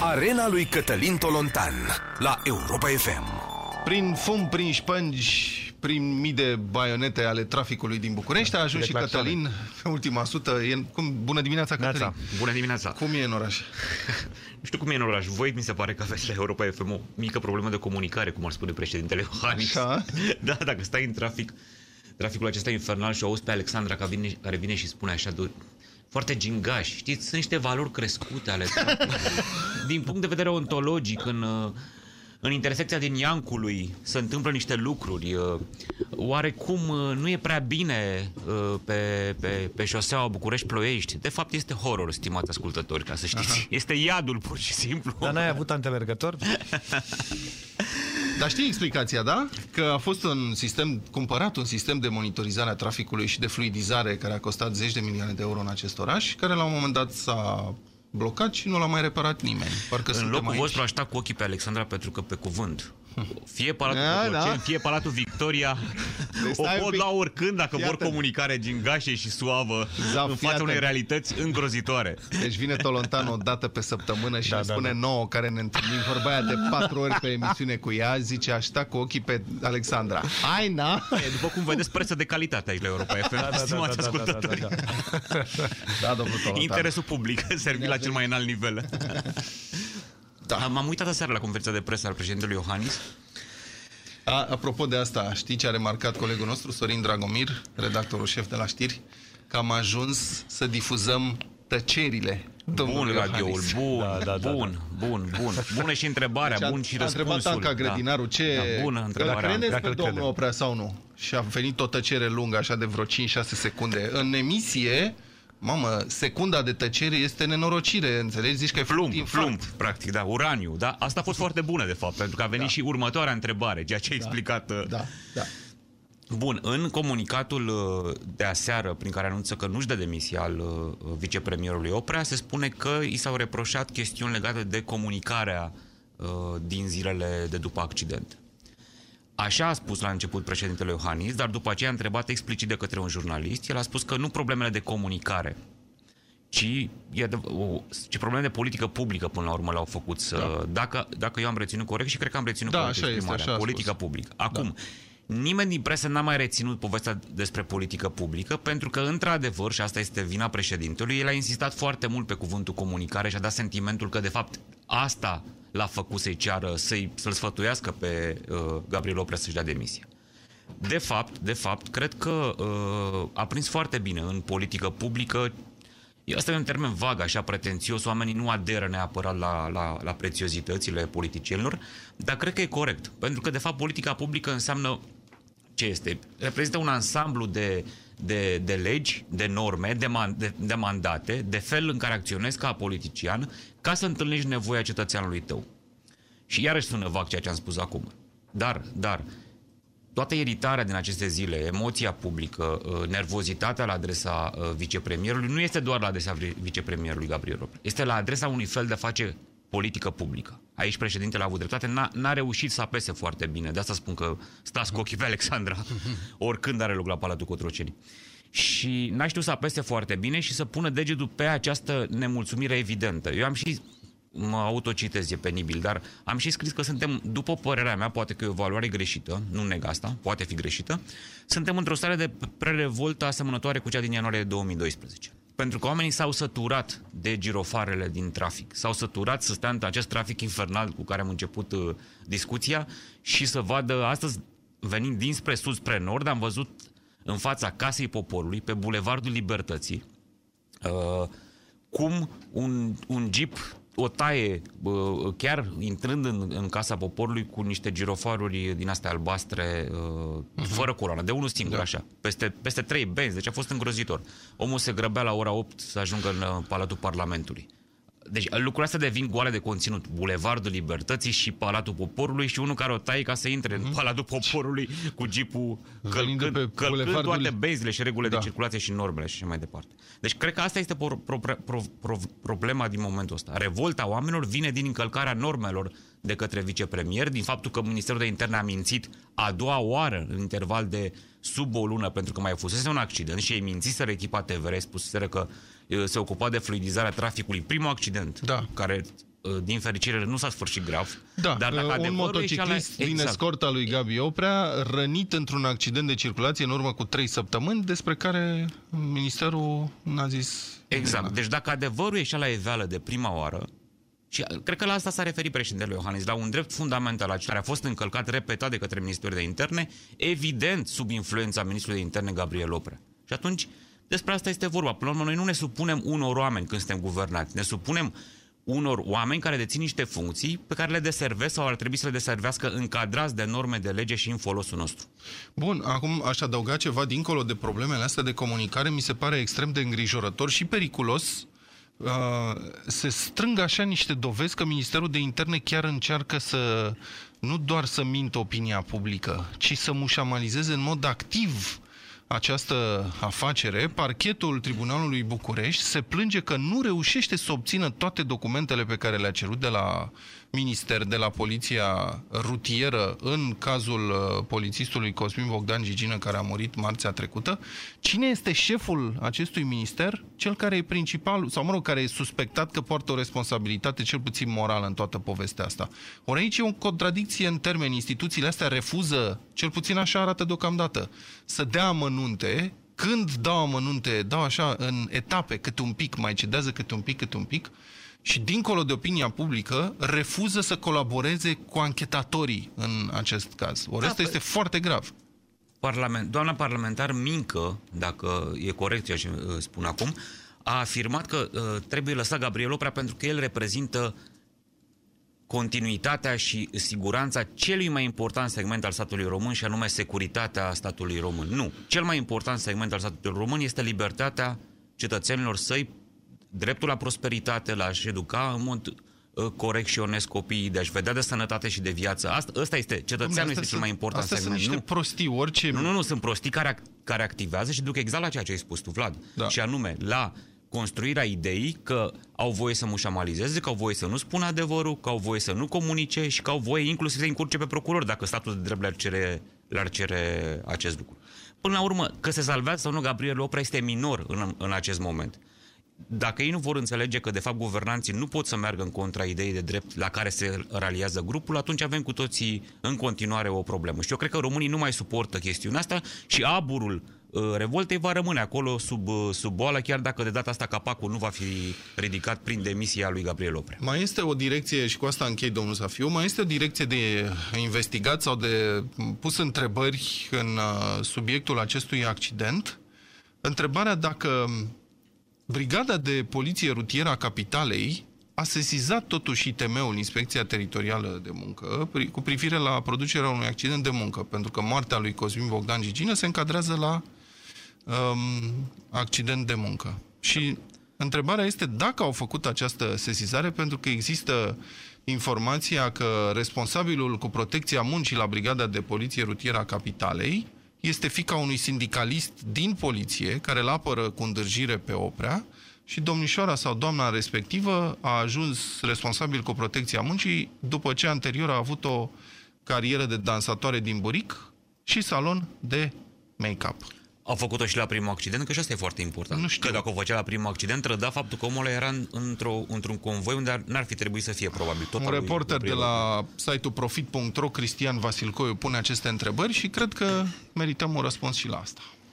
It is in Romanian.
Arena lui Cătălin Tolontan la Europa FM. Prin fum, prin șpângi, prin mii de baionete ale traficului din București a ajuns și Cătălin pe ultima sută. Bună dimineața, Cătălin! Bună dimineața! Cum e în oraș? Nu știu cum e în oraș. Voi mi se pare că aveți la Europa FM o mică problemă de comunicare, cum ar spune președintele Iohannis. Așa? Da, dacă stai în traficul acesta infernal și o auzi pe Alexandra care vine și spune așa foarte gingași. Știți, sunt niște valori crescute ale din punct de vedere ontologic, în intersecția din Iancului se întâmplă niște lucruri. Oarecum nu e prea bine pe șoseaua București-Ploiești. De fapt este horror, stimați ascultători, ca să știți. Aha. Este iadul, pur și simplu. Dar n-ai avut antemergător? Dar știi explicația, da? Că a fost cumpărat un sistem de monitorizare a traficului și de fluidizare care a costat 10 de milioane de euro în acest oraș, care la un moment dat s-a blocat și nu l-a mai reparat nimeni. Parcă în locul vostru aș sta cu ochii pe Alexandra, pentru că pe cuvânt, fie Palatul Cotroceni, fie Palatul Victoria, o pot lua oricând dacă vor comunicare gingașe și suavă în fața unei realități îngrozitoare. Deci vine Tolontan o dată pe săptămână și ne spune nouă, care ne întâlnim vorba aia de 4 ori pe emisiune cu ea, zice, aș sta cu ochii pe Alexandra. Hai, na! După cum vedeți, presă de calitate aici la Europa FM, stimați ascultători. Da, domnul Tolontan. Interesul public, servit la cel mai înalt nivel. Da. M-am uitat aseară la conferința de presă al președintelui Iohannis. Apropo de asta, știi ce a remarcat colegul nostru, Sorin Dragomir, redactorul șef de la știri? Că am ajuns să difuzăm tăcerile. Bun radioul, bun. Bună și întrebarea, deci bun și răspunsul. A întrebat Anca Grădinaru bună întrebarea. Credeți pe domnul Oprea sau nu? Și a venit o tăcere lungă, așa de vreo 5-6 secunde. În emisie... Mamă, secunda de tăcere este nenorocire, înțelegi? Zici că e flump, practic, da, uraniu, da? Asta a fost foarte bună, de fapt, pentru că a venit și următoarea întrebare, ceea ce a explicat... Da. Bun, în comunicatul de aseară, prin care anunță că nu-și dă demisia al vicepremierului Oprea, se spune că i s-au reproșat chestiuni legate de comunicarea din zilele de după accident. Așa a spus la început președintele Iohannis, dar după aceea a întrebat explicit de către un jurnalist. El a spus că nu problemele de comunicare, ci probleme de politică publică până la urmă l-au făcut să... Da. Dacă eu am reținut corect și cred că am reținut corect exprimarea. Politică publică. Acum, nimeni din presă n-a mai reținut povestea despre politică publică, pentru că, într-adevăr, și asta este vina președintelui, el a insistat foarte mult pe cuvântul comunicare și a dat sentimentul că, de fapt, asta l-a făcut să-i ceară, să-l sfătuiască pe Gabriel Oprea să-și dea demisia. De fapt, cred că a prins foarte bine în politică publică. Asta e un termen vag, așa, pretențios, oamenii nu aderă neapărat la prețiozitățile politicienilor, dar cred că e corect, pentru că, de fapt, politica publică înseamnă ce este? Reprezintă un ansamblu de legi, de norme, de mandate, de fel în care acționezi ca politician, ca să întâlnești nevoia cetățeanului tău. Și iarăși sună vag ceea ce am spus acum. Dar toată iritarea din aceste zile, emoția publică, nervozitatea la adresa vicepremierului, nu este doar la adresa vicepremierului Gabriel Oprea. Este la adresa unui fel de a face politică publică. Aici președintele a avut dreptate, n-a reușit să apese foarte bine. De asta spun că stați cu ochii pe Alexandra, oricând are loc la Palatul Cotroceni. Și n-a știut să apese foarte bine și să pună degetul pe această nemulțumire evidentă. Eu am și, mă autocitez, e penibil, dar am și scris că suntem, după părerea mea, poate că e o valoare greșită, nu neg asta, poate fi greșită, suntem într-o stare de prerevoltă asemănătoare cu cea din ianuarie 2012. Pentru că oamenii s-au săturat de girofarele din trafic. S-au săturat să stea în acest trafic infernal cu care am început discuția și să vadă, astăzi, venind dinspre sud spre nord, am văzut în fața Casei Poporului, pe Bulevardul Libertății, cum un jeep o taie, chiar intrând în Casa Poporului cu niște girofaruri din astea albastre, fără coloană, de unul singur, așa, peste 3 benzi, deci a fost îngrozitor. Omul se grăbea la ora 8 să ajungă în Palatul Parlamentului. Deci lucrurile astea devin goale de conținut. Bulevardul Libertății și Palatul Poporului și unul care o taie ca să intre în Palatul Poporului cu jeepul călcând toate benzile și regulile de circulație și normele și așa mai departe. Deci cred că asta este problema din momentul ăsta. Revolta oamenilor vine din încălcarea normelor de către vicepremier, din faptul că Ministerul de Interne a mințit a doua oară în interval de sub o lună, pentru că mai fusese un accident și ei mințiseră echipa TVR, spuseseră că se ocupa de fluidizarea traficului. Primul accident care din fericire nu s-a sfârșit grav. Da, dar dacă un motociclist din escorta lui Gabi Oprea, rănit într-un accident de circulație în urmă cu 3 săptămâni, despre care ministerul n-a zis... Exact. Deci dacă adevărul ieșea la iveală de prima oară, și cred că la asta s-a referit președintele Iohannis, la un drept fundamental care a fost încălcat repetat de către Ministerul de Interne, evident sub influența Ministrului de Interne Gabriel Oprea. Și atunci, despre asta este vorba. Până la urmă, noi nu ne supunem unor oameni când suntem guvernați, ne supunem unor oameni care dețin niște funcții pe care le deservesc sau ar trebui să le deservească încadrați de norme de lege și în folosul nostru. Bun, acum aș adăuga ceva dincolo de problemele astea de comunicare, mi se pare extrem de îngrijorător și periculos. Se strâng așa niște dovezi că Ministerul de Interne chiar încearcă să nu doar să mintă opinia publică, ci să mușamalizeze în mod activ această afacere. Parchetul Tribunalului București se plânge că nu reușește să obțină toate documentele pe care le-a cerut de la minister, de la Poliția Rutieră, în cazul polițistului Cosmin Bogdan Gigină, care a murit marțea trecută. Cine este șeful acestui minister? Cel care e principal, sau mă rog, care e suspectat că poartă o responsabilitate cel puțin morală în toată povestea asta. Ori aici e o contradicție în termeni. Instituțiile astea refuză, cel puțin așa arată deocamdată, să dea amănunte. Când dau amănunte, dau așa în etape, câte un pic, mai cedează câte un pic, și dincolo de opinia publică, refuză să colaboreze cu anchetatorii în acest caz. Ori asta este foarte grav. Doamna parlamentar Mincă, dacă e corect ceea ce spun acum, a afirmat că trebuie lăsat Gabriel Oprea pentru că el reprezintă continuitatea și siguranța celui mai important segment al statului român, și anume securitatea statului român. Nu. Cel mai important segment al statului român este libertatea cetățenilor săi, dreptul la prosperitate, la a-și educa în mod corect și onest copiii, de a-și vedea de sănătate și de viață. Asta este, cetățeanul este cel mai important segment. Astea sunt niște prostii, orice... Nu, sunt prostii care activează și duc exact la ceea ce ai spus tu, Vlad. Da. Și anume, la construirea ideii că au voie să mușamalizeze, că au voie să nu spună adevărul, că au voie să nu comunice și că au voie inclusiv să încurce pe procuror dacă statul de drept le-ar cere acest lucru. Până la urmă, că se salvează sau nu Gabriel Oprea este minor în acest moment. Dacă ei nu vor înțelege că, de fapt, guvernanții nu pot să meargă în contra ideii de drept la care se realizează grupul, atunci avem cu toții în continuare o problemă. Și eu cred că românii nu mai suportă chestiunea asta și aburul revoltei va rămâne acolo sub boală, chiar dacă de data asta capacul nu va fi ridicat prin demisia lui Gabriel Oprea. Mai este o direcție, și cu asta închei, domnul Zafiu, mai este o direcție de investigat sau de pus întrebări în subiectul acestui accident. Întrebarea dacă Brigada de Poliție Rutieră a Capitalei a sesizat totuși ITM-ul, Inspecția Teritorială de Muncă, cu privire la producerea unui accident de muncă, pentru că moartea lui Cosmin Bogdan Gigină se încadrează la accident de muncă. Și întrebarea este dacă au făcut această sesizare, pentru că există informația că responsabilul cu protecția muncii la Brigada de Poliție Rutieră a Capitalei este fiica unui sindicalist din poliție care îl apără cu îndârjire pe Oprea și domnișoara sau doamna respectivă a ajuns responsabil cu protecția muncii după ce anterior a avut o carieră de dansatoare din buric și salon de make-up. Au făcut-o și la primul accident, că și asta e foarte important. Nu știu. Că dacă o făcea la primul accident, trăda faptul că omul era într-un convoi unde n-ar fi trebuit să fie, probabil. Un reporter de la site-ul profit.ro, Cristian Vasilcoiu, pune aceste întrebări și cred că merităm un răspuns și la asta.